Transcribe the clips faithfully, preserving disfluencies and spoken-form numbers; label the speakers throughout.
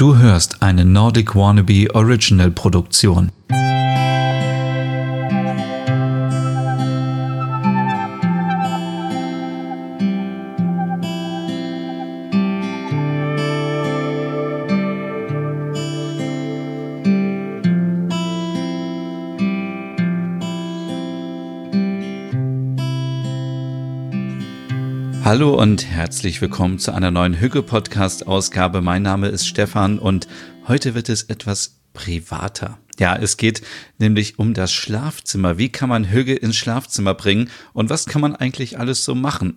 Speaker 1: Du hörst eine Nordic Wannabe Original Produktion. Hallo und herzlich willkommen zu einer neuen Hügge-Podcast-Ausgabe. Mein Name ist Stefan und heute wird es etwas privater. Ja, es geht nämlich um das Schlafzimmer. Wie kann man Hügge ins Schlafzimmer bringen und was kann man eigentlich alles so machen,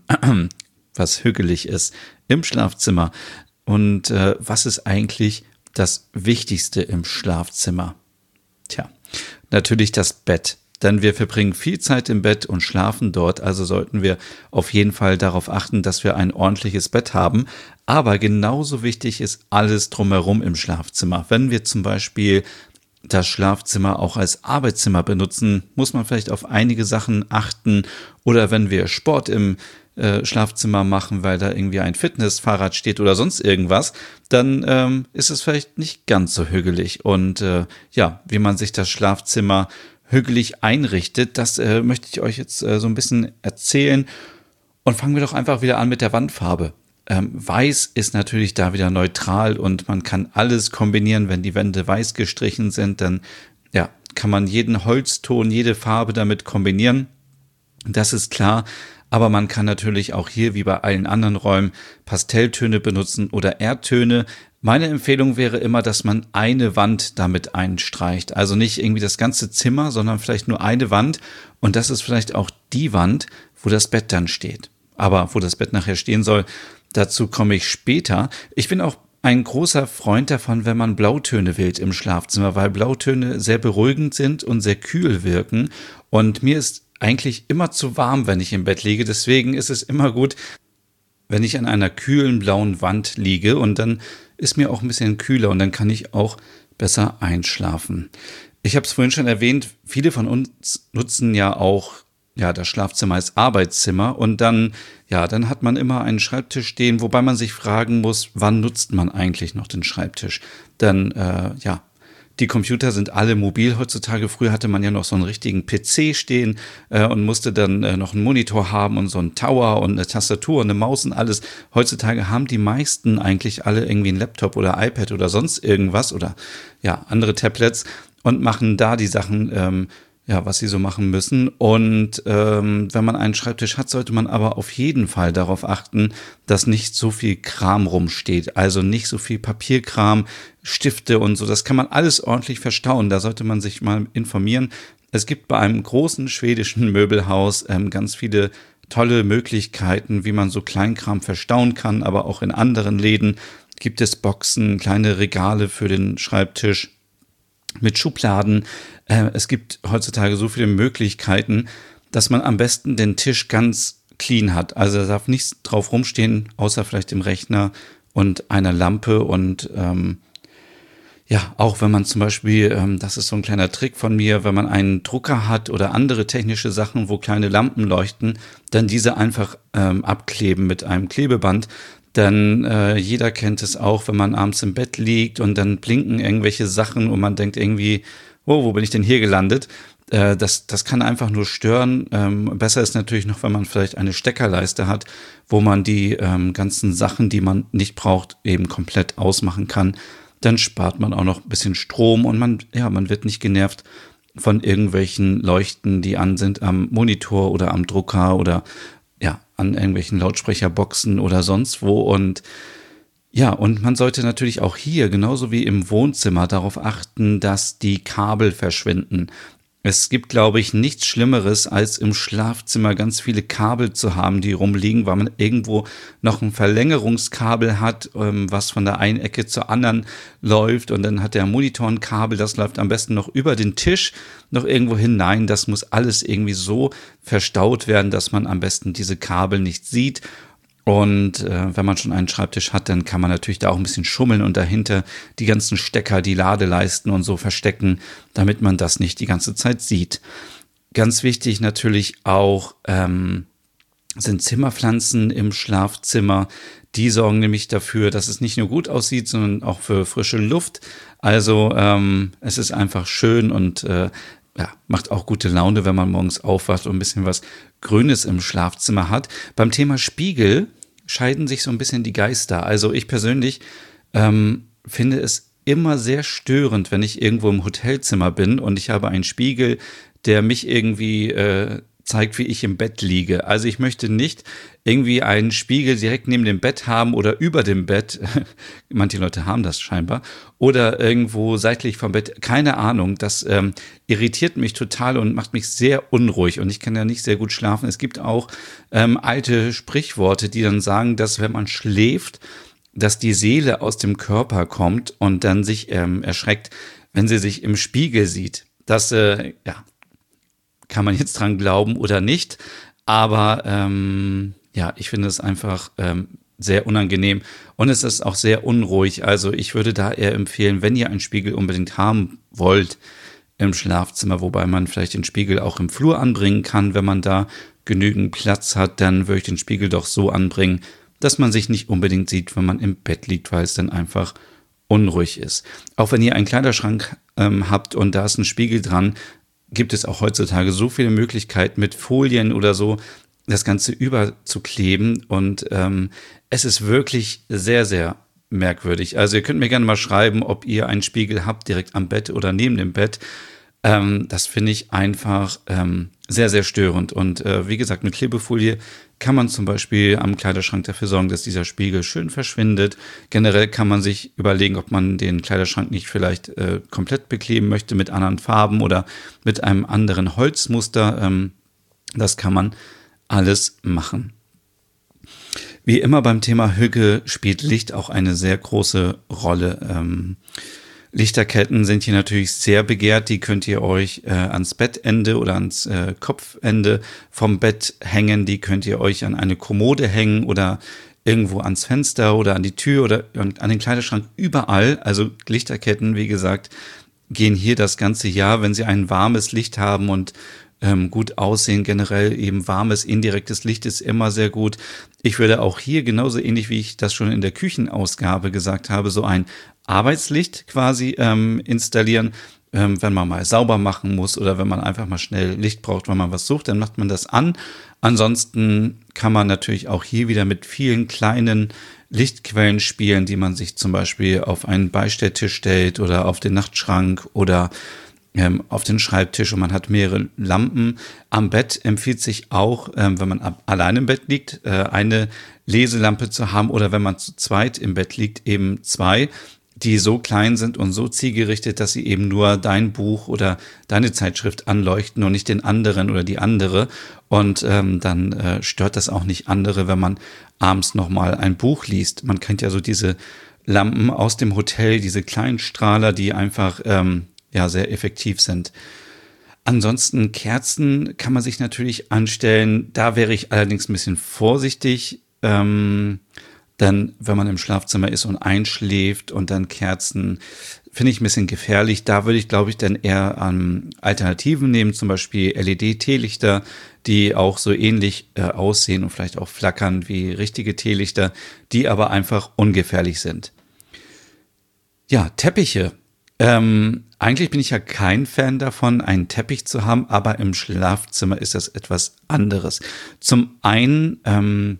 Speaker 1: was hügelig ist im Schlafzimmer? Und äh, was ist eigentlich das Wichtigste im Schlafzimmer? Tja, natürlich das Bett. Denn wir verbringen viel Zeit im Bett und schlafen dort, also sollten wir auf jeden Fall darauf achten, dass wir ein ordentliches Bett haben. Aber genauso wichtig ist alles drumherum im Schlafzimmer. Wenn wir zum Beispiel das Schlafzimmer auch als Arbeitszimmer benutzen, muss man vielleicht auf einige Sachen achten. Oder wenn wir Sport im äh, Schlafzimmer machen, weil da irgendwie ein Fitnessfahrrad steht oder sonst irgendwas, dann ähm, ist es vielleicht nicht ganz so hügelig. Und äh, ja, wie man sich das Schlafzimmer hügelig einrichtet, das äh, möchte ich euch jetzt äh, so ein bisschen erzählen. Und fangen wir doch einfach wieder an mit der Wandfarbe. Ähm, weiß ist natürlich da wieder neutral und man kann alles kombinieren. Wenn die Wände weiß gestrichen sind, dann ja, kann man jeden Holzton, jede Farbe damit kombinieren. Das ist klar. Aber man kann natürlich auch hier, wie bei allen anderen Räumen, Pastelltöne benutzen oder Erdtöne. Meine Empfehlung wäre immer, dass man eine Wand damit einstreicht. Also nicht irgendwie das ganze Zimmer, sondern vielleicht nur eine Wand. Und das ist vielleicht auch die Wand, wo das Bett dann steht. Aber wo das Bett nachher stehen soll, dazu komme ich später. Ich bin auch ein großer Freund davon, wenn man Blautöne wählt im Schlafzimmer, weil Blautöne sehr beruhigend sind und sehr kühl wirken. Und mir ist eigentlich immer zu warm, wenn ich im Bett liege. Deswegen ist es immer gut, wenn ich an einer kühlen blauen Wand liege und dann ist mir auch ein bisschen kühler und dann kann ich auch besser einschlafen. Ich habe es vorhin schon erwähnt, viele von uns nutzen ja auch ja das Schlafzimmer als Arbeitszimmer und dann ja, dann hat man immer einen Schreibtisch stehen, wobei man sich fragen muss, wann nutzt man eigentlich noch den Schreibtisch? Dann äh, ja, die Computer sind alle mobil heutzutage. Früher hatte man ja noch so einen richtigen P C stehen äh, und musste dann äh, noch einen Monitor haben und so einen Tower und eine Tastatur und eine Maus und alles. Heutzutage haben die meisten eigentlich alle irgendwie einen Laptop oder iPad oder sonst irgendwas oder ja andere Tablets und machen da die Sachen, ähm, ja, was sie so machen müssen. Und ähm, wenn man einen Schreibtisch hat, sollte man aber auf jeden Fall darauf achten, dass nicht so viel Kram rumsteht. Also nicht so viel Papierkram, Stifte und so. Das kann man alles ordentlich verstauen. Da sollte man sich mal informieren. Es gibt bei einem großen schwedischen Möbelhaus ähm, ganz viele tolle Möglichkeiten, wie man so Kleinkram verstauen kann. Aber auch in anderen Läden gibt es Boxen, kleine Regale für den Schreibtisch mit Schubladen. Es gibt heutzutage so viele Möglichkeiten, dass man am besten den Tisch ganz clean hat. Also da darf nichts drauf rumstehen, außer vielleicht dem Rechner und einer Lampe. Und ähm, ja, auch wenn man zum Beispiel, ähm, das ist so ein kleiner Trick von mir, wenn man einen Drucker hat oder andere technische Sachen, wo kleine Lampen leuchten, dann diese einfach ähm, abkleben mit einem Klebeband. Denn äh, jeder kennt es auch, wenn man abends im Bett liegt und dann blinken irgendwelche Sachen und man denkt irgendwie, oh, wo bin ich denn hier gelandet? Äh, das, das kann einfach nur stören. Ähm, besser ist natürlich noch, wenn man vielleicht eine Steckerleiste hat, wo man die ähm, ganzen Sachen, die man nicht braucht, eben komplett ausmachen kann. Dann spart man auch noch ein bisschen Strom und man, ja, man wird nicht genervt von irgendwelchen Leuchten, die an sind am Monitor oder am Drucker oder ja, an irgendwelchen Lautsprecherboxen oder sonst wo. Und ja, und man sollte natürlich auch hier, genauso wie im Wohnzimmer, darauf achten, dass die Kabel verschwinden. Es gibt, glaube ich, nichts Schlimmeres, als im Schlafzimmer ganz viele Kabel zu haben, die rumliegen, weil man irgendwo noch ein Verlängerungskabel hat, was von der einen Ecke zur anderen läuft. Und dann hat der Monitor ein Kabel, das läuft am besten noch über den Tisch, noch irgendwo hinein. Das muss alles irgendwie so verstaut werden, dass man am besten diese Kabel nicht sieht. Und äh, wenn man schon einen Schreibtisch hat, dann kann man natürlich da auch ein bisschen schummeln und dahinter die ganzen Stecker, die Ladeleisten und so verstecken, damit man das nicht die ganze Zeit sieht. Ganz wichtig natürlich auch, ähm, sind Zimmerpflanzen im Schlafzimmer. Die sorgen nämlich dafür, dass es nicht nur gut aussieht, sondern auch für frische Luft. Also ähm, es ist einfach schön und äh, ja, macht auch gute Laune, wenn man morgens aufwacht und ein bisschen was Grünes im Schlafzimmer hat. Beim Thema Spiegel scheiden sich so ein bisschen die Geister. Also ich persönlich ähm, finde es immer sehr störend, wenn ich irgendwo im Hotelzimmer bin und ich habe einen Spiegel, der mich irgendwie äh, zeigt, wie ich im Bett liege. Also ich möchte nicht irgendwie einen Spiegel direkt neben dem Bett haben oder über dem Bett. Manche Leute haben das scheinbar. Oder irgendwo seitlich vom Bett. Keine Ahnung. Das ähm, irritiert mich total und macht mich sehr unruhig. Und ich kann ja nicht sehr gut schlafen. Es gibt auch ähm, alte Sprichworte, die dann sagen, dass wenn man schläft, dass die Seele aus dem Körper kommt und dann sich ähm, erschreckt, wenn sie sich im Spiegel sieht. Das, äh, ja, kann man jetzt dran glauben oder nicht. Aber ähm, ja, ich finde es einfach ähm, sehr unangenehm und es ist auch sehr unruhig. Also ich würde da eher empfehlen, wenn ihr einen Spiegel unbedingt haben wollt im Schlafzimmer, wobei man vielleicht den Spiegel auch im Flur anbringen kann, wenn man da genügend Platz hat, dann würde ich den Spiegel doch so anbringen, dass man sich nicht unbedingt sieht, wenn man im Bett liegt, weil es dann einfach unruhig ist. Auch wenn ihr einen Kleiderschrank ähm, habt und da ist ein Spiegel dran, gibt es auch heutzutage so viele Möglichkeiten mit Folien oder so, das Ganze überzukleben und ähm, es ist wirklich sehr, sehr merkwürdig. Also ihr könnt mir gerne mal schreiben, ob ihr einen Spiegel habt, direkt am Bett oder neben dem Bett. Ähm, das finde ich einfach ähm, sehr, sehr störend. Und äh, wie gesagt, mit Klebefolie kann man zum Beispiel am Kleiderschrank dafür sorgen, dass dieser Spiegel schön verschwindet. Generell kann man sich überlegen, ob man den Kleiderschrank nicht vielleicht äh, komplett bekleben möchte mit anderen Farben oder mit einem anderen Holzmuster. Ähm, das kann man alles machen. Wie immer beim Thema Hüge spielt Licht auch eine sehr große Rolle. Ähm, Lichterketten sind hier natürlich sehr begehrt. Die könnt ihr euch äh, ans Bettende oder ans äh, Kopfende vom Bett hängen. Die könnt ihr euch an eine Kommode hängen oder irgendwo ans Fenster oder an die Tür oder an den Kleiderschrank. Überall, also Lichterketten, wie gesagt, gehen hier das ganze Jahr, wenn sie ein warmes Licht haben und ähm, gut aussehen. Generell eben warmes, indirektes Licht ist immer sehr gut. Ich würde auch hier genauso ähnlich, wie ich das schon in der Küchenausgabe gesagt habe, so ein Arbeitslicht quasi ähm, installieren. Ähm, wenn man mal sauber machen muss oder wenn man einfach mal schnell Licht braucht, wenn man was sucht, dann macht man das an. Ansonsten kann man natürlich auch hier wieder mit vielen kleinen Lichtquellen spielen, die man sich zum Beispiel auf einen Beistelltisch stellt oder auf den Nachtschrank oder ähm, auf den Schreibtisch und man hat mehrere Lampen. Am Bett empfiehlt sich auch, ähm, wenn man ab, allein im Bett liegt, äh, eine Leselampe zu haben oder wenn man zu zweit im Bett liegt, eben zwei, die so klein sind und so zielgerichtet, dass sie eben nur dein Buch oder deine Zeitschrift anleuchten und nicht den anderen oder die andere. Und ähm, dann äh, stört das auch nicht andere, wenn man abends nochmal ein Buch liest. Man kennt ja so diese Lampen aus dem Hotel, diese kleinen Strahler, die einfach ähm, ja sehr effektiv sind. Ansonsten Kerzen kann man sich natürlich anstellen. Da wäre ich allerdings ein bisschen vorsichtig. Ähm, Dann, wenn man im Schlafzimmer ist und einschläft und dann Kerzen, finde ich ein bisschen gefährlich. Da würde ich, glaube ich, dann eher an Alternativen nehmen, zum Beispiel L E D-Teelichter, die auch so ähnlich äh, aussehen und vielleicht auch flackern wie richtige Teelichter, die aber einfach ungefährlich sind. Ja, Teppiche. Ähm, eigentlich bin ich ja kein Fan davon, einen Teppich zu haben, aber im Schlafzimmer ist das etwas anderes. Zum einen ähm,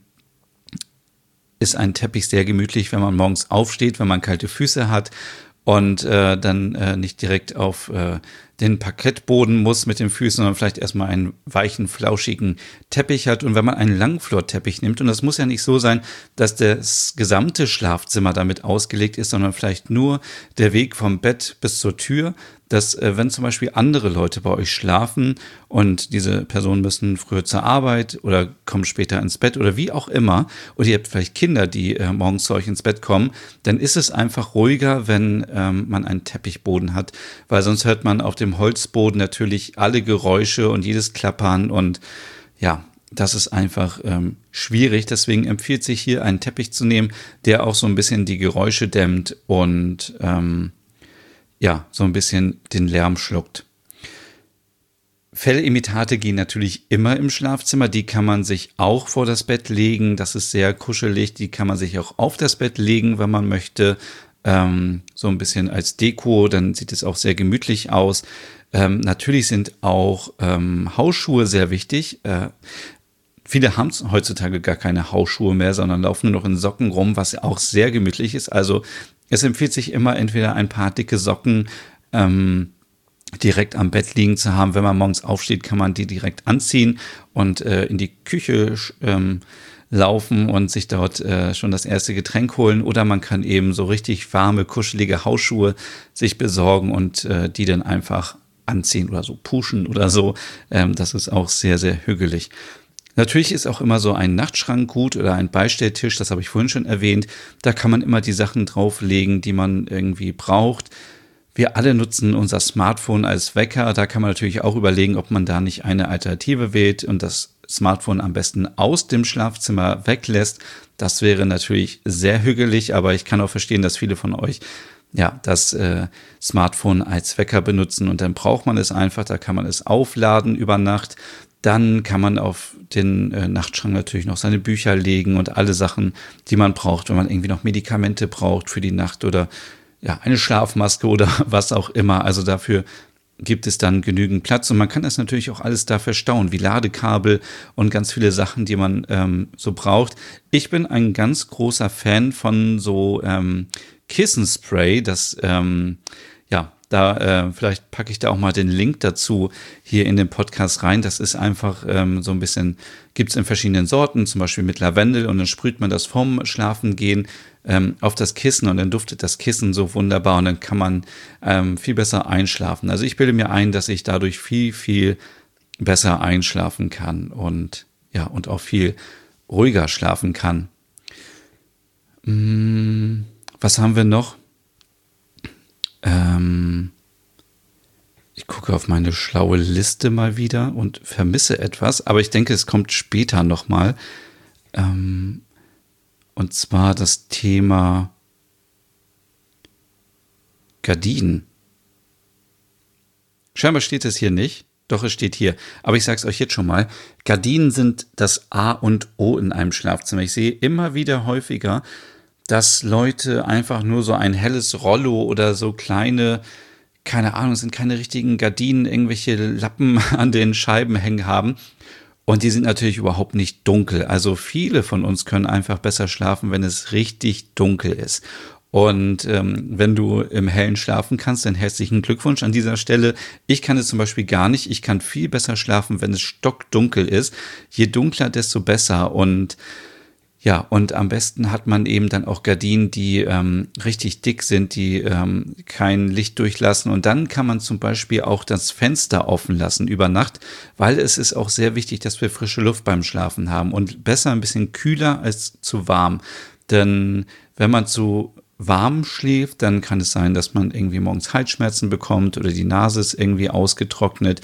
Speaker 1: ist ein Teppich sehr gemütlich, wenn man morgens aufsteht, wenn man kalte Füße hat und äh, dann äh, nicht direkt auf äh, den Parkettboden muss mit den Füßen, sondern vielleicht erstmal einen weichen, flauschigen Teppich hat. Und wenn man einen Langflorteppich nimmt, und das muss ja nicht so sein, dass das gesamte Schlafzimmer damit ausgelegt ist, sondern vielleicht nur der Weg vom Bett bis zur Tür, dass äh, wenn zum Beispiel andere Leute bei euch schlafen und diese Personen müssen früher zur Arbeit oder kommen später ins Bett oder wie auch immer, oder ihr habt vielleicht Kinder, die äh, morgens zu euch ins Bett kommen, dann ist es einfach ruhiger, wenn ähm, man einen Teppichboden hat, weil sonst hört man auf dem Holzboden natürlich alle Geräusche und jedes Klappern und ja, das ist einfach ähm, schwierig. Deswegen empfiehlt sich hier einen Teppich zu nehmen, der auch so ein bisschen die Geräusche dämmt und ähm, ja, so ein bisschen den Lärm schluckt. Fellimitate gehen natürlich immer im Schlafzimmer. Die kann man sich auch vor das Bett legen. Das ist sehr kuschelig. Die kann man sich auch auf das Bett legen, wenn man möchte. Ähm, so ein bisschen als Deko. Dann sieht es auch sehr gemütlich aus. Ähm, natürlich sind auch ähm, Hausschuhe sehr wichtig. Äh, viele haben heutzutage gar keine Hausschuhe mehr, sondern laufen nur noch in Socken rum, was auch sehr gemütlich ist. Also es empfiehlt sich immer, entweder ein paar dicke Socken ähm, direkt am Bett liegen zu haben. Wenn man morgens aufsteht, kann man die direkt anziehen und äh, in die Küche ähm, laufen und sich dort äh, schon das erste Getränk holen. Oder man kann eben so richtig warme, kuschelige Hausschuhe sich besorgen und äh, die dann einfach anziehen oder so pushen oder so. Ähm, das ist auch sehr, sehr hügelig. Natürlich ist auch immer so ein Nachtschrank gut oder ein Beistelltisch, das habe ich vorhin schon erwähnt. Da kann man immer die Sachen drauflegen, die man irgendwie braucht. Wir alle nutzen unser Smartphone als Wecker. Da kann man natürlich auch überlegen, ob man da nicht eine Alternative wählt und das Smartphone am besten aus dem Schlafzimmer weglässt. Das wäre natürlich sehr hügelig, aber ich kann auch verstehen, dass viele von euch ja das äh, Smartphone als Wecker benutzen und dann braucht man es einfach. Da kann man es aufladen über Nacht. Dann kann man auf den äh, Nachtschrank natürlich noch seine Bücher legen und alle Sachen, die man braucht, wenn man irgendwie noch Medikamente braucht für die Nacht oder ja, eine Schlafmaske oder was auch immer. Also dafür gibt es dann genügend Platz und man kann das natürlich auch alles da verstauen, wie Ladekabel und ganz viele Sachen, die man ähm, so braucht. Ich bin ein ganz großer Fan von so ähm, Kissenspray, das ähm, ja, da äh, vielleicht packe ich da auch mal den Link dazu hier in den Podcast rein. Das ist einfach ähm, so ein bisschen, gibt es in verschiedenen Sorten, zum Beispiel mit Lavendel und dann sprüht man das vorm Schlafengehen ähm, auf das Kissen und dann duftet das Kissen so wunderbar und dann kann man ähm, viel besser einschlafen. Also ich bilde mir ein, dass ich dadurch viel, viel besser einschlafen kann und ja, und auch viel ruhiger schlafen kann. Hm, was haben wir noch? Ähm, ich gucke auf meine schlaue Liste mal wieder und vermisse etwas, aber ich denke, es kommt später nochmal. Ähm, und zwar das Thema Gardinen. Scheinbar steht es hier nicht, doch es steht hier. Aber ich sage es euch jetzt schon mal, Gardinen sind das A und O in einem Schlafzimmer. Ich sehe immer wieder häufiger, dass Leute einfach nur so ein helles Rollo oder so kleine, keine Ahnung, es sind keine richtigen Gardinen, irgendwelche Lappen an den Scheiben hängen haben. Und die sind natürlich überhaupt nicht dunkel. Also viele von uns können einfach besser schlafen, wenn es richtig dunkel ist. Und ähm, wenn du im Hellen schlafen kannst, dann herzlichen Glückwunsch an dieser Stelle. Ich kann es zum Beispiel gar nicht. Ich kann viel besser schlafen, wenn es stockdunkel ist. Je dunkler, desto besser. Und ja, und am besten hat man eben dann auch Gardinen, die ähm, richtig dick sind, die ähm, kein Licht durchlassen. Und dann kann man zum Beispiel auch das Fenster offen lassen über Nacht, weil es ist auch sehr wichtig, dass wir frische Luft beim Schlafen haben und besser ein bisschen kühler als zu warm. Denn wenn man zu warm schläft, dann kann es sein, dass man irgendwie morgens Halsschmerzen bekommt oder die Nase ist irgendwie ausgetrocknet.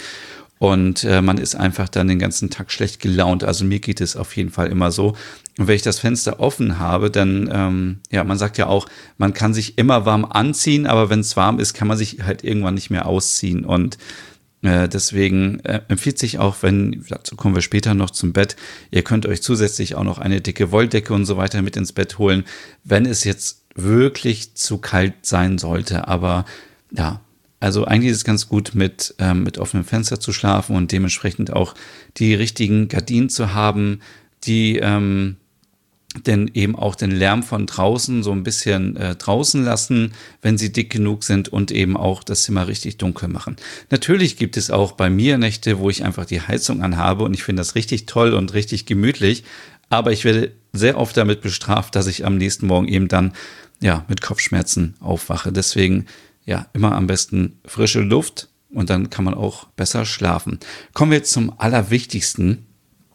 Speaker 1: Und äh, man ist einfach dann den ganzen Tag schlecht gelaunt. Also mir geht es auf jeden Fall immer so. Und wenn ich das Fenster offen habe, dann, ähm, ja, man sagt ja auch, man kann sich immer warm anziehen, aber wenn es warm ist, kann man sich halt irgendwann nicht mehr ausziehen. Und äh, deswegen äh, empfiehlt sich auch, wenn, dazu kommen wir später noch zum Bett, ihr könnt euch zusätzlich auch noch eine dicke Wolldecke und so weiter mit ins Bett holen, wenn es jetzt wirklich zu kalt sein sollte. Aber ja, also eigentlich ist es ganz gut, mit, ähm, mit offenem Fenster zu schlafen und dementsprechend auch die richtigen Gardinen zu haben, die ähm, denn eben auch den Lärm von draußen so ein bisschen äh, draußen lassen, wenn sie dick genug sind und eben auch das Zimmer richtig dunkel machen. Natürlich gibt es auch bei mir Nächte, wo ich einfach die Heizung anhabe und ich finde das richtig toll und richtig gemütlich, aber ich werde sehr oft damit bestraft, dass ich am nächsten Morgen eben dann ja mit Kopfschmerzen aufwache. Deswegen ja, immer am besten frische Luft und dann kann man auch besser schlafen. Kommen wir jetzt zum Allerwichtigsten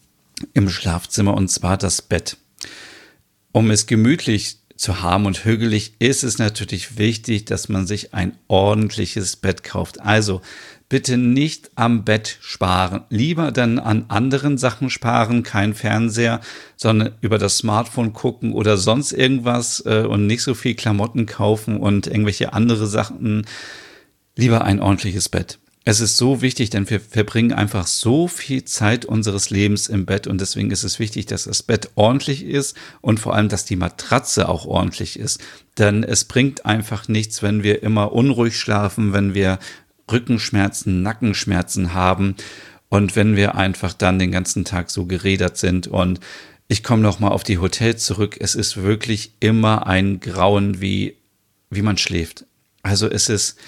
Speaker 1: im Schlafzimmer und zwar das Bett. Um es gemütlich zu haben und hügelig ist es natürlich wichtig, dass man sich ein ordentliches Bett kauft. Also bitte nicht am Bett sparen. Lieber dann an anderen Sachen sparen, kein Fernseher, sondern über das Smartphone gucken oder sonst irgendwas äh, und nicht so viel Klamotten kaufen und irgendwelche andere Sachen. Lieber ein ordentliches Bett. Es ist so wichtig, denn wir verbringen einfach so viel Zeit unseres Lebens im Bett und deswegen ist es wichtig, dass das Bett ordentlich ist und vor allem, dass die Matratze auch ordentlich ist. Denn es bringt einfach nichts, wenn wir immer unruhig schlafen, wenn wir Rückenschmerzen, Nackenschmerzen haben und wenn wir einfach dann den ganzen Tag so gerädert sind. Und ich komme nochmal auf die Hotels zurück. Es ist wirklich immer ein Grauen, wie, wie man schläft. Also es ist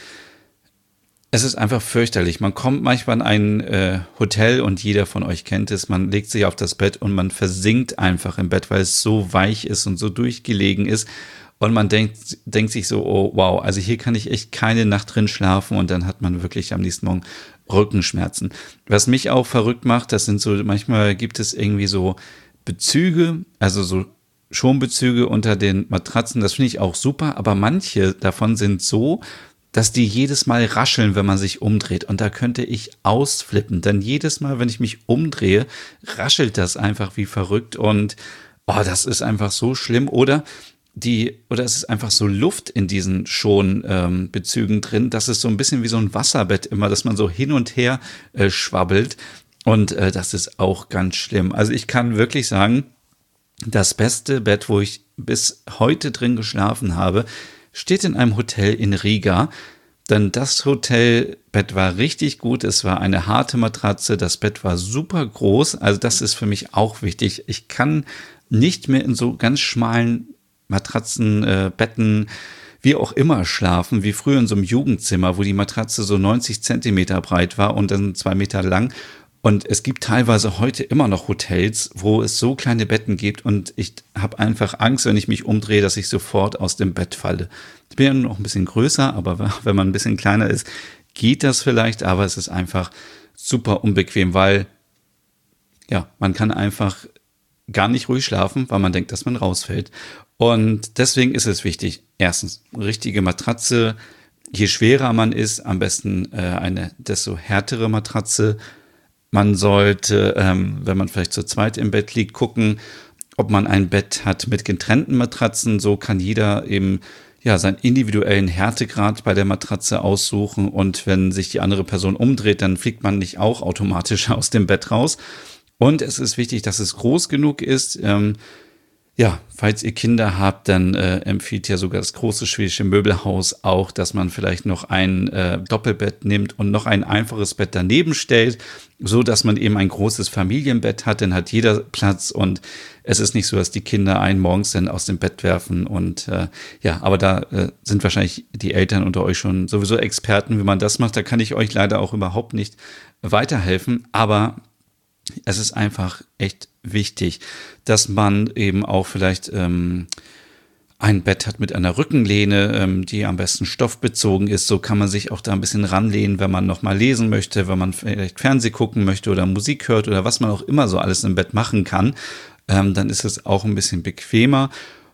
Speaker 1: Es ist einfach fürchterlich. Man kommt manchmal in ein äh, Hotel und jeder von euch kennt es. Man legt sich auf das Bett und man versinkt einfach im Bett, weil es so weich ist und so durchgelegen ist. Und man denkt, denkt sich so, oh wow, also hier kann ich echt keine Nacht drin schlafen und dann hat man wirklich am nächsten Morgen Rückenschmerzen. Was mich auch verrückt macht, das sind so, manchmal gibt es irgendwie so Bezüge, also so Schonbezüge unter den Matratzen. Das finde ich auch super, aber manche davon sind so, dass die jedes Mal rascheln, wenn man sich umdreht. Und da könnte ich ausflippen. Denn jedes Mal, wenn ich mich umdrehe, raschelt das einfach wie verrückt. Und oh, das ist einfach so schlimm. Oder die, oder es ist einfach so Luft in diesen Schonbezügen ähm, drin. Das ist so ein bisschen wie so ein Wasserbett immer, dass man so hin und her äh, schwabbelt. Und äh, das ist auch ganz schlimm. Also ich kann wirklich sagen, das beste Bett, wo ich bis heute drin geschlafen habe, steht in einem Hotel in Riga, denn das Hotelbett war richtig gut, es war eine harte Matratze, das Bett war super groß, also das ist für mich auch wichtig. Ich kann nicht mehr in so ganz schmalen Matratzen, äh, Betten, wie auch immer schlafen, wie früher in so einem Jugendzimmer, wo die Matratze so neunzig Zentimeter breit war und dann zwei Meter lang. Und es gibt teilweise heute immer noch Hotels, wo es so kleine Betten gibt und ich habe einfach Angst, wenn ich mich umdrehe, dass ich sofort aus dem Bett falle. Ich bin ja noch ein bisschen größer, aber wenn man ein bisschen kleiner ist, geht das vielleicht, aber es ist einfach super unbequem, weil ja, man kann einfach gar nicht ruhig schlafen, weil man denkt, dass man rausfällt. Und deswegen ist es wichtig, erstens, richtige Matratze, je schwerer man ist, am besten äh, eine desto härtere Matratze. Man sollte, ähm, wenn man vielleicht zu zweit im Bett liegt, gucken, ob man ein Bett hat mit getrennten Matratzen. So kann jeder eben ja seinen individuellen Härtegrad bei der Matratze aussuchen. Und wenn sich die andere Person umdreht, dann fliegt man nicht auch automatisch aus dem Bett raus. Und es ist wichtig, dass es groß genug ist. Ähm, Ja, falls ihr Kinder habt, dann äh, empfiehlt ja sogar das große schwedische Möbelhaus auch, dass man vielleicht noch ein äh, Doppelbett nimmt und noch ein einfaches Bett daneben stellt, so dass man eben ein großes Familienbett hat, dann hat jeder Platz und es ist nicht so, dass die Kinder einen morgens dann aus dem Bett werfen und äh, ja, aber da äh, sind wahrscheinlich die Eltern unter euch schon sowieso Experten, wie man das macht, da kann ich euch leider auch überhaupt nicht weiterhelfen, aber es ist einfach echt wichtig, dass man eben auch vielleicht ähm, ein Bett hat mit einer Rückenlehne, ähm, die am besten stoffbezogen ist. So kann man sich auch da ein bisschen ranlehnen, wenn man noch mal lesen möchte, wenn man vielleicht Fernsehen gucken möchte oder Musik hört oder was man auch immer so alles im Bett machen kann. Ähm, dann ist es auch ein bisschen bequemer.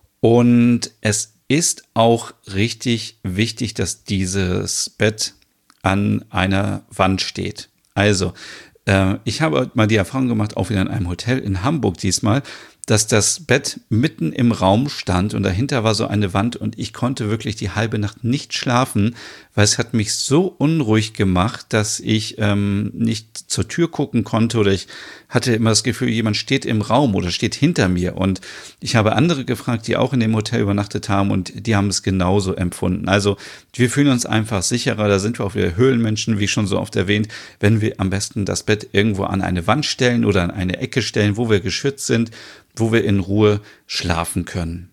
Speaker 1: Und es ist auch richtig wichtig, dass dieses Bett an einer Wand steht. Also, ich habe mal die Erfahrung gemacht, auch wieder in einem Hotel in Hamburg diesmal, dass das Bett mitten im Raum stand und dahinter war so eine Wand und ich konnte wirklich die halbe Nacht nicht schlafen, weil es hat mich so unruhig gemacht, dass ich ähm, nicht zur Tür gucken konnte oder ich hatte immer das Gefühl, jemand steht im Raum oder steht hinter mir und ich habe andere gefragt, die auch in dem Hotel übernachtet haben und die haben es genauso empfunden. Also wir fühlen uns einfach sicherer, da sind wir auch wieder Höhlenmenschen, wie schon so oft erwähnt, wenn wir am besten das Bett irgendwo an eine Wand stellen oder an eine Ecke stellen, wo wir geschützt sind, wo wir in Ruhe schlafen können.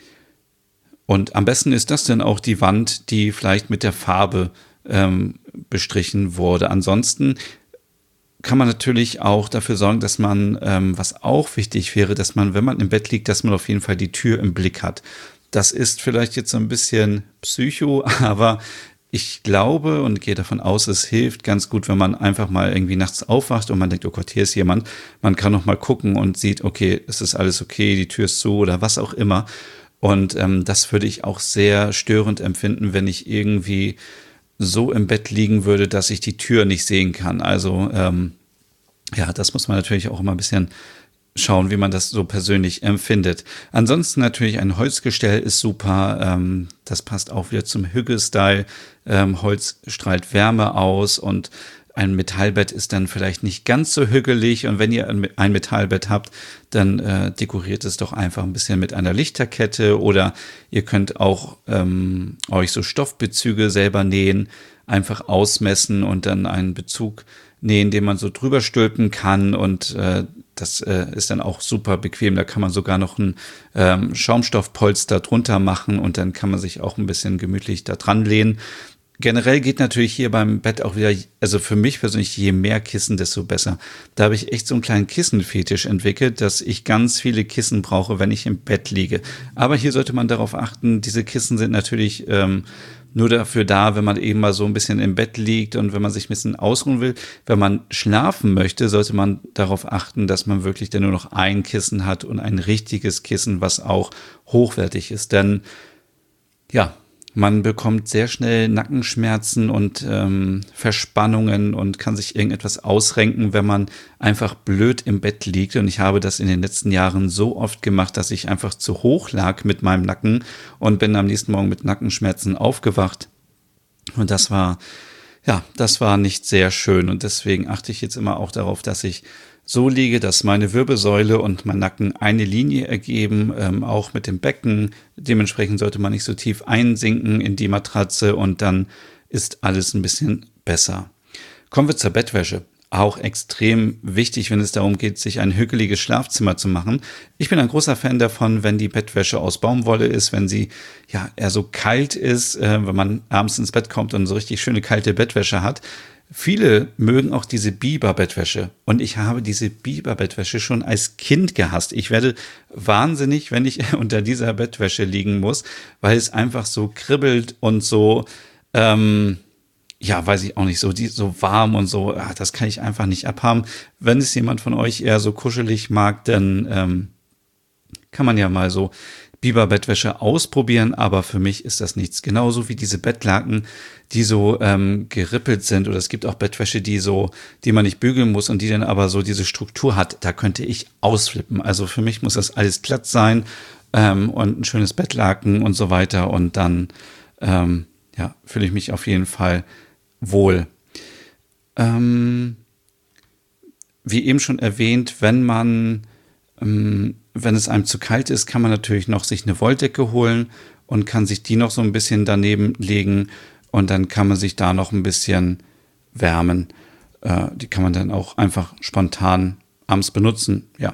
Speaker 1: Und am besten ist das dann auch die Wand, die vielleicht mit der Farbe ähm, bestrichen wurde. Ansonsten kann man natürlich auch dafür sorgen, dass man, ähm, was auch wichtig wäre, dass man, wenn man im Bett liegt, dass man auf jeden Fall die Tür im Blick hat. Das ist vielleicht jetzt so ein bisschen Psycho, aber ich glaube und gehe davon aus, es hilft ganz gut, wenn man einfach mal irgendwie nachts aufwacht und man denkt, oh Gott, hier ist jemand. Man kann noch mal gucken und sieht, okay, es ist alles okay, die Tür ist zu oder was auch immer. Und ähm, das würde ich auch sehr störend empfinden, wenn ich irgendwie so im Bett liegen würde, dass ich die Tür nicht sehen kann. Also ähm, ja, das muss man natürlich auch immer ein bisschen schauen, wie man das so persönlich empfindet. Ansonsten natürlich ein Holzgestell ist super. Ähm, das passt auch wieder zum Hügge-Style. Ähm, Holz strahlt Wärme aus und ein Metallbett ist dann vielleicht nicht ganz so hügelig. Und wenn ihr ein Metallbett habt, dann äh, dekoriert es doch einfach ein bisschen mit einer Lichterkette. Oder ihr könnt auch ähm, euch so Stoffbezüge selber nähen, einfach ausmessen und dann einen Bezug nähen, den man so drüber stülpen kann. Und äh, das äh, ist dann auch super bequem. Da kann man sogar noch ein ähm, Schaumstoffpolster drunter machen und dann kann man sich auch ein bisschen gemütlich da dran lehnen. Generell geht natürlich hier beim Bett auch wieder, also für mich persönlich, je mehr Kissen, desto besser. Da habe ich echt so einen kleinen Kissenfetisch entwickelt, dass ich ganz viele Kissen brauche, wenn ich im Bett liege. Aber hier sollte man darauf achten, diese Kissen sind natürlich ähm, nur dafür da, wenn man eben mal so ein bisschen im Bett liegt und wenn man sich ein bisschen ausruhen will. Wenn man schlafen möchte, sollte man darauf achten, dass man wirklich dann nur noch ein Kissen hat und ein richtiges Kissen, was auch hochwertig ist. Denn ja, man bekommt sehr schnell Nackenschmerzen und ähm, Verspannungen und kann sich irgendetwas ausrenken, wenn man einfach blöd im Bett liegt. Und ich habe das in den letzten Jahren so oft gemacht, dass ich einfach zu hoch lag mit meinem Nacken und bin am nächsten Morgen mit Nackenschmerzen aufgewacht. Und das war, ja, das war nicht sehr schön. Und deswegen achte ich jetzt immer auch darauf, dass ich so liege, dass meine Wirbelsäule und mein Nacken eine Linie ergeben, ähm, auch mit dem Becken. Dementsprechend sollte man nicht so tief einsinken in die Matratze und dann ist alles ein bisschen besser. Kommen wir zur Bettwäsche. Auch extrem wichtig, wenn es darum geht, sich ein hügeliges Schlafzimmer zu machen. Ich bin ein großer Fan davon, wenn die Bettwäsche aus Baumwolle ist, wenn sie ja eher so kalt ist, äh, wenn man abends ins Bett kommt und so richtig schöne kalte Bettwäsche hat. Viele mögen auch diese Biber-Bettwäsche und ich habe diese Biber-Bettwäsche schon als Kind gehasst. Ich werde wahnsinnig, wenn ich unter dieser Bettwäsche liegen muss, weil es einfach so kribbelt und so, ähm, ja, weiß ich auch nicht, so, die, so warm und so, ach, das kann ich einfach nicht abhaben. Wenn es jemand von euch eher so kuschelig mag, dann ähm, kann man ja mal so Biber-Bettwäsche ausprobieren, aber für mich ist das nichts. Genauso wie diese Bettlaken, die so ähm, gerippelt sind, oder es gibt auch Bettwäsche, die so, die man nicht bügeln muss und die dann aber so diese Struktur hat. Da könnte ich ausflippen. Also für mich muss das alles glatt sein ähm, und ein schönes Bettlaken und so weiter und dann ähm, ja, fühle ich mich auf jeden Fall wohl. Ähm, wie eben schon erwähnt, wenn man ähm, wenn es einem zu kalt ist, kann man natürlich noch sich eine Wolldecke holen und kann sich die noch so ein bisschen daneben legen und dann kann man sich da noch ein bisschen wärmen. Äh, die kann man dann auch einfach spontan abends benutzen, ja.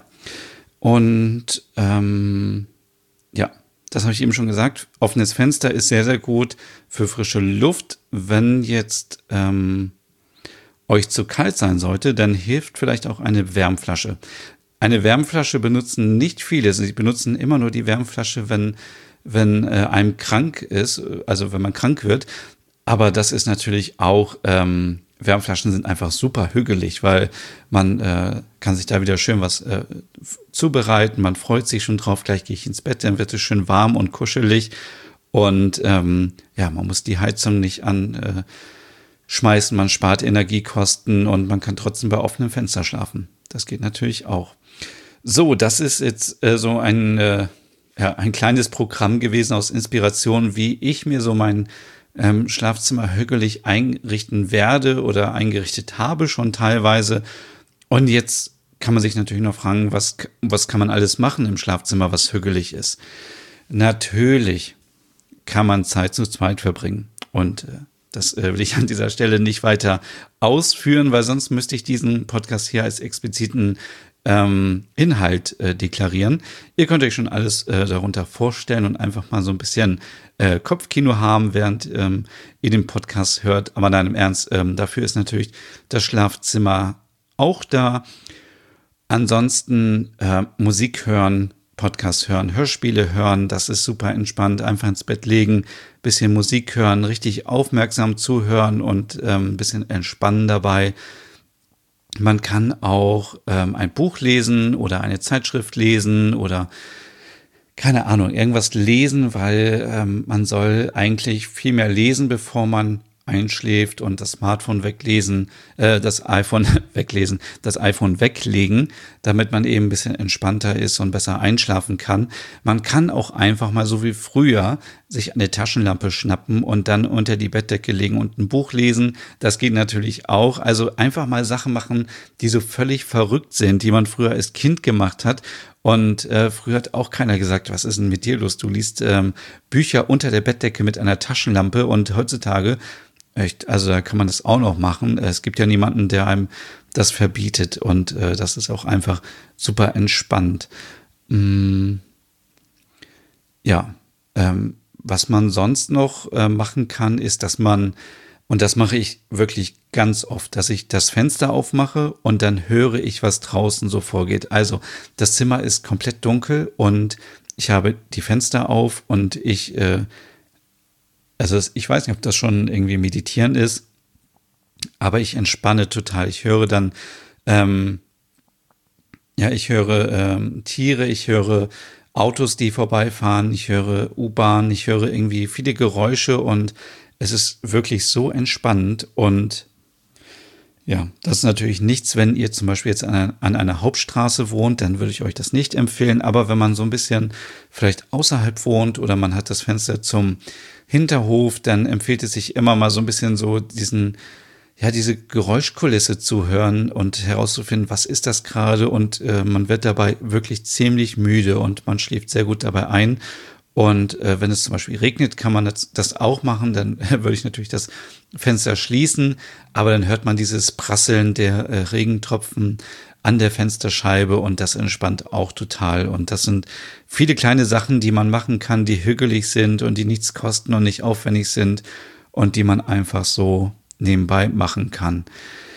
Speaker 1: Und ähm, ja, das habe ich eben schon gesagt. Offenes Fenster ist sehr, sehr gut für frische Luft. Wenn jetzt ähm, euch zu kalt sein sollte, dann hilft vielleicht auch eine Wärmflasche. Eine Wärmflasche benutzen nicht viele. Sie benutzen immer nur die Wärmflasche, wenn, wenn äh, einem krank ist, also wenn man krank wird. Aber das ist natürlich auch, ähm, Wärmflaschen sind einfach super hügelig, weil man äh, kann sich da wieder schön was äh, zubereiten. Man freut sich schon drauf, gleich gehe ich ins Bett, dann wird es schön warm und kuschelig. Und ähm, ja, man muss die Heizung nicht an äh, schmeißen, man spart Energiekosten und man kann trotzdem bei offenem Fenster schlafen. Das geht natürlich auch. So, das ist jetzt äh, so ein, äh, ja, ein kleines Programm gewesen aus Inspiration, wie ich mir so mein ähm, Schlafzimmer hügelig einrichten werde oder eingerichtet habe schon teilweise. Und jetzt kann man sich natürlich noch fragen, was, was kann man alles machen im Schlafzimmer, was hügelig ist. Natürlich kann man Zeit zu zweit verbringen. Und äh, das äh, will ich an dieser Stelle nicht weiter ausführen, weil sonst müsste ich diesen Podcast hier als expliziten ähm, Inhalt äh, deklarieren. Ihr könnt euch schon alles äh, darunter vorstellen und einfach mal so ein bisschen äh, Kopfkino haben, während ähm, ihr den Podcast hört. Aber nein, im Ernst, ähm, dafür ist natürlich das Schlafzimmer auch da. Ansonsten äh, Musik hören, Podcast hören, Hörspiele hören, das ist super entspannt. Einfach ins Bett legen, bisschen Musik hören, richtig aufmerksam zuhören und ähm, ein bisschen entspannen dabei. Man kann auch ähm, ein Buch lesen oder eine Zeitschrift lesen oder keine Ahnung, irgendwas lesen, weil ähm, man soll eigentlich viel mehr lesen, bevor man einschläft und das Smartphone weglesen, äh, das iPhone weglesen, das iPhone weglegen, damit man eben ein bisschen entspannter ist und besser einschlafen kann. Man kann auch einfach mal so wie früher sich eine Taschenlampe schnappen und dann unter die Bettdecke legen und ein Buch lesen. Das geht natürlich auch. Also einfach mal Sachen machen, die so völlig verrückt sind, die man früher als Kind gemacht hat. Und äh, früher hat auch keiner gesagt, was ist denn mit dir los? Du liest ähm, Bücher unter der Bettdecke mit einer Taschenlampe und heutzutage, echt, also da kann man das auch noch machen. Es gibt ja niemanden, der einem das verbietet und äh, das ist auch einfach super entspannt. Mm, ja, ähm, was man sonst noch äh, machen kann, ist, dass man, und das mache ich wirklich ganz oft, dass ich das Fenster aufmache und dann höre ich, was draußen so vorgeht. Also das Zimmer ist komplett dunkel und ich habe die Fenster auf und ich, äh, also ich weiß nicht, ob das schon irgendwie meditieren ist, aber ich entspanne total. Ich höre dann, ähm, ja, ich höre ähm, Tiere, ich höre Autos, die vorbeifahren, ich höre U-Bahn, ich höre irgendwie viele Geräusche und es ist wirklich so entspannend und ja, das ist natürlich nichts, wenn ihr zum Beispiel jetzt an einer, an einer Hauptstraße wohnt, dann würde ich euch das nicht empfehlen. Aber wenn man so ein bisschen vielleicht außerhalb wohnt oder man hat das Fenster zum Hinterhof, dann empfiehlt es sich immer mal so ein bisschen so diesen, ja, diese Geräuschkulisse zu hören und herauszufinden, was ist das gerade? Und äh, man wird dabei wirklich ziemlich müde und man schläft sehr gut dabei ein. Und äh, wenn es zum Beispiel regnet, kann man das, das auch machen. Dann äh, würde ich natürlich das Fenster schließen, aber dann hört man dieses Prasseln der äh, Regentropfen an der Fensterscheibe und das entspannt auch total. Und das sind viele kleine Sachen, die man machen kann, die hügelig sind und die nichts kosten und nicht aufwendig sind und die man einfach so nebenbei machen kann.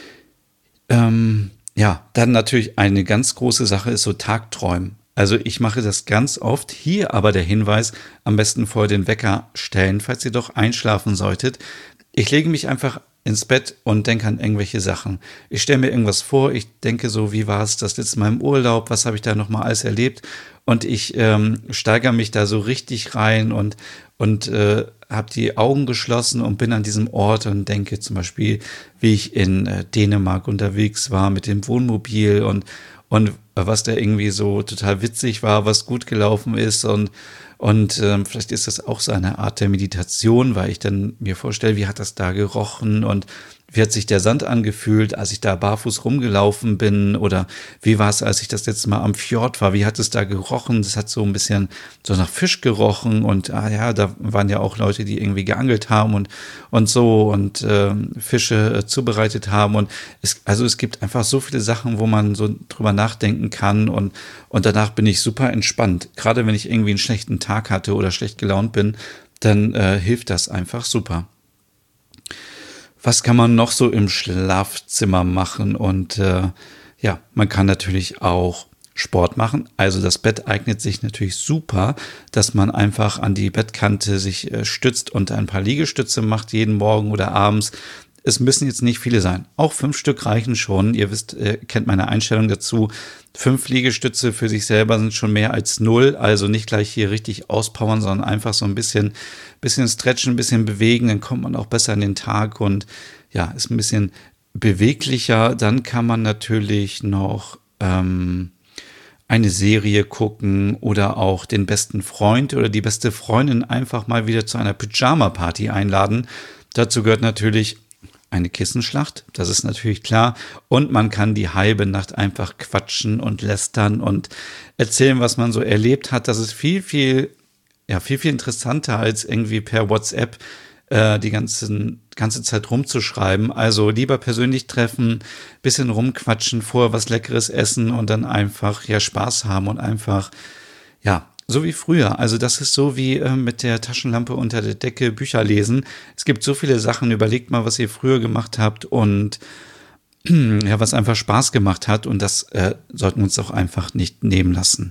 Speaker 1: Ähm, ja, dann natürlich eine ganz große Sache ist so Tagträumen. Also ich mache das ganz oft. Hier aber der Hinweis, am besten vor den Wecker stellen, falls ihr doch einschlafen solltet. Ich lege mich einfach ins Bett und denke an irgendwelche Sachen. Ich stelle mir irgendwas vor, ich denke so, wie war es das letzte Mal im Urlaub, was habe ich da nochmal alles erlebt und ich ähm, steigere mich da so richtig rein und, und äh, habe die Augen geschlossen und bin an diesem Ort und denke zum Beispiel, wie ich in äh, Dänemark unterwegs war mit dem Wohnmobil und und was da irgendwie so total witzig war, was gut gelaufen ist und und ähm, vielleicht ist das auch so eine Art der Meditation, weil ich dann mir vorstelle, wie hat das da gerochen und wie hat sich der Sand angefühlt, als ich da barfuß rumgelaufen bin oder wie war es, als ich das letzte Mal am Fjord war, wie hat es da gerochen, das hat so ein bisschen so nach Fisch gerochen und ah ja, da waren ja auch Leute, die irgendwie geangelt haben und und so und äh, Fische äh, zubereitet haben und es, also es gibt einfach so viele Sachen, wo man so drüber nachdenken kann und und danach bin ich super entspannt, gerade wenn ich irgendwie einen schlechten Tag hatte oder schlecht gelaunt bin, dann äh, hilft das einfach super. Was kann man noch so im Schlafzimmer machen? Und äh, ja, man kann natürlich auch Sport machen. Also das Bett eignet sich natürlich super, dass man einfach an die Bettkante sich äh, stützt und ein paar Liegestütze macht jeden Morgen oder abends. Es müssen jetzt nicht viele sein. Auch fünf Stück reichen schon. Ihr wisst, äh, kennt meine Einstellung dazu. Fünf Liegestütze für sich selber sind schon mehr als null. Also nicht gleich hier richtig auspowern, sondern einfach so ein bisschen, bisschen stretchen, ein bisschen bewegen. Dann kommt man auch besser in den Tag und ja, ist ein bisschen beweglicher. Dann kann man natürlich noch ähm, eine Serie gucken oder auch den besten Freund oder die beste Freundin einfach mal wieder zu einer Pyjama-Party einladen. Dazu gehört natürlich eine Kissenschlacht, das ist natürlich klar. Und man kann die halbe Nacht einfach quatschen und lästern und erzählen, was man so erlebt hat. Das ist viel, viel, ja, viel, viel interessanter als irgendwie per WhatsApp äh, die ganzen, ganze Zeit rumzuschreiben. Also lieber persönlich treffen, bisschen rumquatschen, vorher was Leckeres essen und dann einfach ja Spaß haben und einfach, ja, so wie früher. Also das ist so wie äh, mit der Taschenlampe unter der Decke Bücher lesen. Es gibt so viele Sachen. Überlegt mal, was ihr früher gemacht habt und ja, was einfach Spaß gemacht hat. Und das äh, sollten wir uns auch einfach nicht nehmen lassen.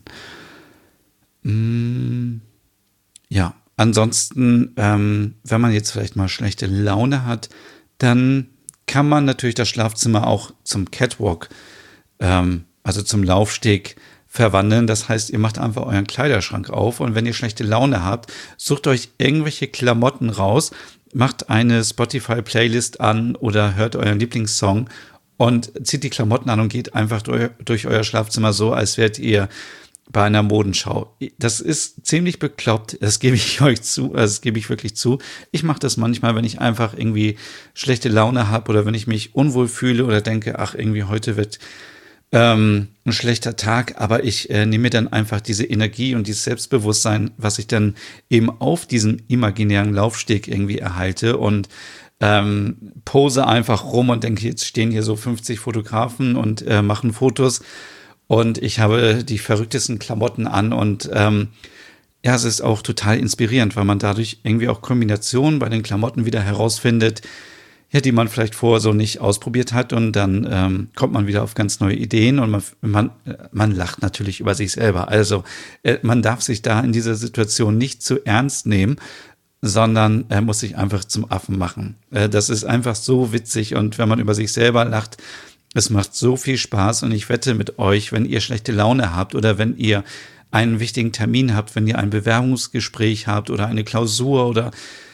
Speaker 1: Mm, ja, ansonsten, ähm, wenn man jetzt vielleicht mal schlechte Laune hat, dann kann man natürlich das Schlafzimmer auch zum Catwalk, ähm, also zum Laufsteg verwandeln. Das heißt, ihr macht einfach euren Kleiderschrank auf und wenn ihr schlechte Laune habt, sucht euch irgendwelche Klamotten raus, macht eine Spotify-Playlist an oder hört euren Lieblingssong und zieht die Klamotten an und geht einfach durch, durch euer Schlafzimmer so, als wärt ihr bei einer Modenschau. Das ist ziemlich bekloppt, das gebe ich euch zu, das gebe ich wirklich zu. Ich mache das manchmal, wenn ich einfach irgendwie schlechte Laune habe oder wenn ich mich unwohl fühle oder denke, ach, irgendwie heute wird ähm, ein schlechter Tag, aber ich äh, nehme mir dann einfach diese Energie und dieses Selbstbewusstsein, was ich dann eben auf diesem imaginären Laufsteg irgendwie erhalte und ähm, pose einfach rum und denke, jetzt stehen hier so fünfzig Fotografen und äh, machen Fotos. Und ich habe die verrücktesten Klamotten an und ähm, ja, es ist auch total inspirierend, weil man dadurch irgendwie auch Kombinationen bei den Klamotten wieder herausfindet, ja, die man vielleicht vorher so nicht ausprobiert hat und dann ähm, kommt man wieder auf ganz neue Ideen und man, man, man lacht natürlich über sich selber. Also äh, man darf sich da in dieser Situation nicht zu ernst nehmen, sondern er muss sich einfach zum Affen machen. Äh, das ist einfach so witzig und wenn man über sich selber lacht, es macht so viel Spaß und ich wette mit euch, wenn ihr schlechte Laune habt oder wenn ihr einen wichtigen Termin habt, wenn ihr ein Bewerbungsgespräch habt oder eine Klausur oder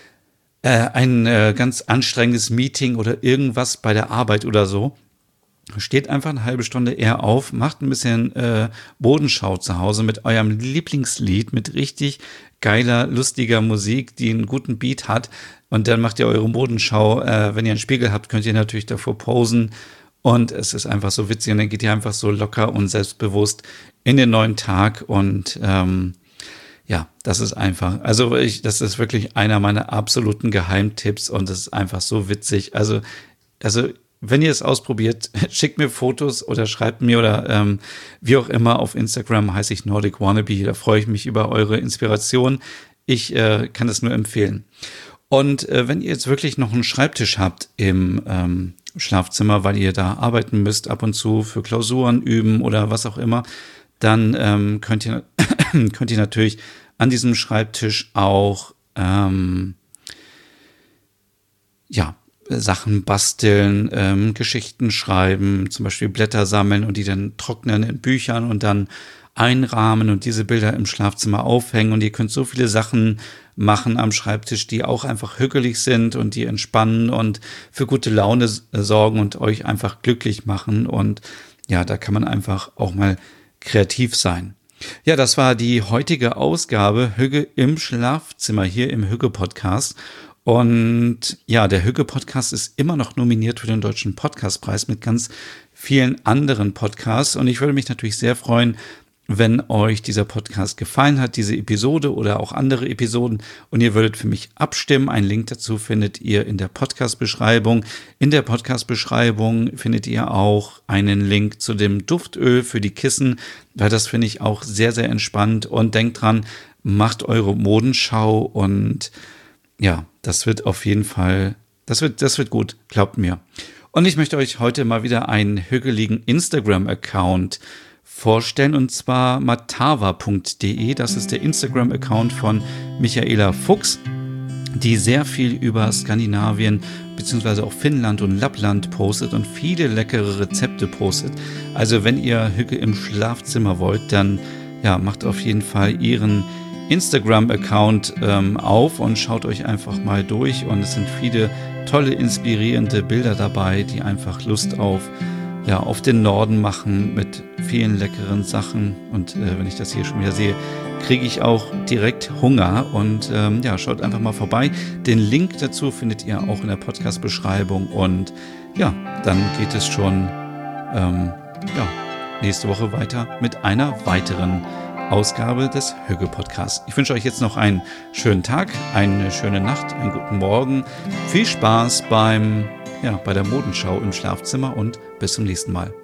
Speaker 1: äh, ein äh, ganz anstrengendes Meeting oder irgendwas bei der Arbeit oder so, steht einfach eine halbe Stunde eher auf, macht ein bisschen äh, Modenschau zu Hause mit eurem Lieblingslied, mit richtig geiler, lustiger Musik, die einen guten Beat hat und dann macht ihr eure Modenschau. Äh, wenn ihr einen Spiegel habt, könnt ihr natürlich davor posen. Und es ist einfach so witzig und dann geht ihr einfach so locker und selbstbewusst in den neuen Tag und ähm, ja, das ist einfach, also ich, das ist wirklich einer meiner absoluten Geheimtipps und es ist einfach so witzig. Also, also wenn ihr es ausprobiert, schickt mir Fotos oder schreibt mir oder ähm, wie auch immer auf Instagram heiße ich Nordic Wannabe, da freue ich mich über eure Inspiration. Ich äh, kann das nur empfehlen. Und äh, wenn ihr jetzt wirklich noch einen Schreibtisch habt im ähm, Schlafzimmer, weil ihr da arbeiten müsst, ab und zu für Klausuren üben oder was auch immer, dann ähm, könnt ihr könnt ihr natürlich an diesem Schreibtisch auch ähm, ja Sachen basteln, ähm, Geschichten schreiben, zum Beispiel Blätter sammeln und die dann trocknen in Büchern und dann einrahmen und diese Bilder im Schlafzimmer aufhängen und ihr könnt so viele Sachen machen am Schreibtisch, die auch einfach hügelig sind und die entspannen und für gute Laune sorgen und euch einfach glücklich machen und ja, da kann man einfach auch mal kreativ sein. Ja, das war die heutige Ausgabe Hügge im Schlafzimmer hier im Hügge-Podcast. Und ja, der Hügge-Podcast ist immer noch nominiert für den Deutschen Podcastpreis mit ganz vielen anderen Podcasts. Und ich würde mich natürlich sehr freuen, wenn euch dieser Podcast gefallen hat, diese Episode oder auch andere Episoden und ihr würdet für mich abstimmen. Einen Link dazu findet ihr in der Podcast-Beschreibung. In der Podcast-Beschreibung findet ihr auch einen Link zu dem Duftöl für die Kissen, weil das finde ich auch sehr, sehr entspannt. Und denkt dran, macht eure Modenschau und ja, das wird auf jeden Fall, das wird, das wird gut, glaubt mir. Und ich möchte euch heute mal wieder einen hügeligen Instagram-Account vorstellen und zwar matava punkt de. Das ist der Instagram-Account von Michaela Fuchs, die sehr viel über Skandinavien beziehungsweise auch Finnland und Lappland postet und viele leckere Rezepte postet. Also wenn ihr Hügge im Schlafzimmer wollt, dann ja, macht auf jeden Fall ihren Instagram-Account ähm, auf und schaut euch einfach mal durch und es sind viele tolle, inspirierende Bilder dabei, die einfach Lust auf ja, auf den Norden machen mit vielen leckeren Sachen und äh, wenn ich das hier schon wieder sehe, kriege ich auch direkt Hunger und ähm, ja, schaut einfach mal vorbei. Den Link dazu findet ihr auch in der Podcast-Beschreibung und ja, dann geht es schon ähm, ja, nächste Woche weiter mit einer weiteren Ausgabe des Hügge-Podcasts. Ich wünsche euch jetzt noch einen schönen Tag, eine schöne Nacht, einen guten Morgen, viel Spaß beim ja, bei der Modenschau im Schlafzimmer und bis zum nächsten Mal.